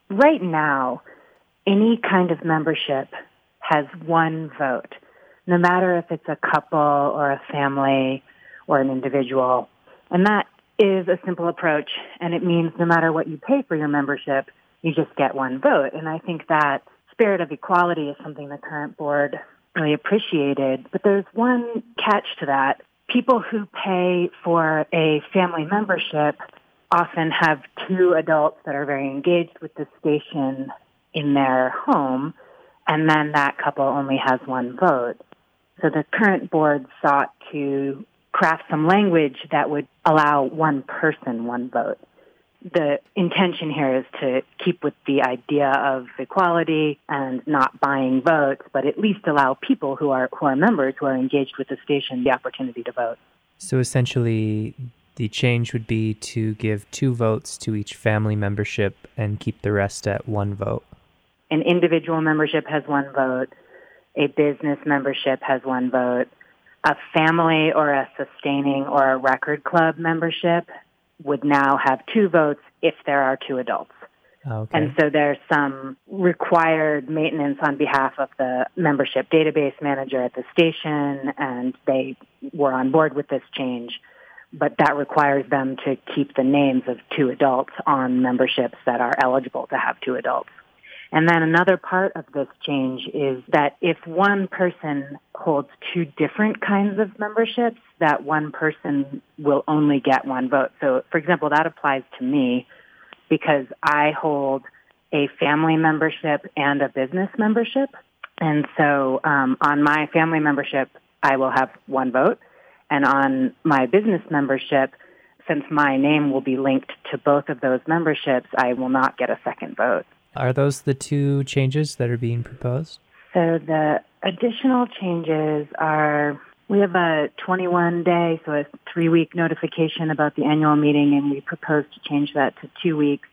Right now, any kind of membership has one vote, no matter if it's a couple or a family or an individual. And that is a simple approach, and it means no matter what you pay for your membership, you just get one vote. And I think that spirit of equality is something the current board really appreciated. But there's one catch to that. People who pay for a family membership often have two adults that are very engaged with the station in their home, and then that couple only has one vote. So the current board sought to craft some language that would allow one person one vote. The intention here is to keep with the idea of equality and not buying votes, but at least allow people who are members, who are engaged with the station, the opportunity to vote. So essentially, the change would be to give 2 votes to each family membership and keep the rest at 1 vote. An individual membership has 1 vote. A business membership has 1 vote. A family or a sustaining or a record club membership would now have 2 votes if there are 2 adults. Okay. And so there's some required maintenance on behalf of the membership database manager at the station, and they were on board with this change. But that requires them to keep the names of 2 adults on memberships that are eligible to have 2 adults. And then another part of this change is that if one person holds 2 different kinds of memberships, that one person will only get 1 vote. So, for example, that applies to me because I hold a family membership and a business membership. And so on my family membership, I will have 1 vote. And on my business membership, since my name will be linked to both of those memberships, I will not get a second vote. Are those the 2 changes that are being proposed? So the additional changes are, we have a 21-day, so a 3-week notification about the annual meeting, and we propose to change that to 2 weeks.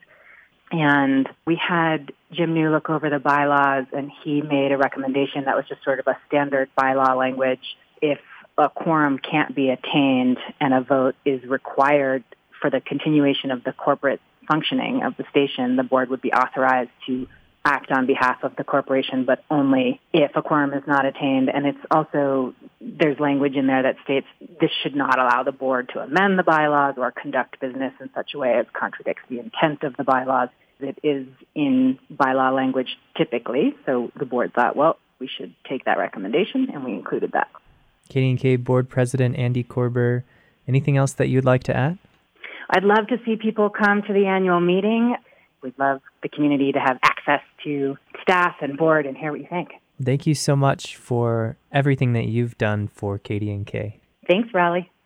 And we had Jim New look over the bylaws, and he made a recommendation that was just sort of a standard bylaw language. If a quorum can't be attained and a vote is required for the continuation of the corporate functioning of the station, the board would be authorized to act on behalf of the corporation, but only if a quorum is not attained. And it's also, there's language in there that states this should not allow the board to amend the bylaws or conduct business in such a way as contradicts the intent of the bylaws. It is in bylaw language typically, so the board thought, well, we should take that recommendation, and we included that. KDNK Board President Andy Korber, anything else that you'd like to add? I'd love to see people come to the annual meeting. We'd love the community to have access to staff and board and hear what you think. Thank you so much for everything that you've done for KDNK. Thanks, Raleigh.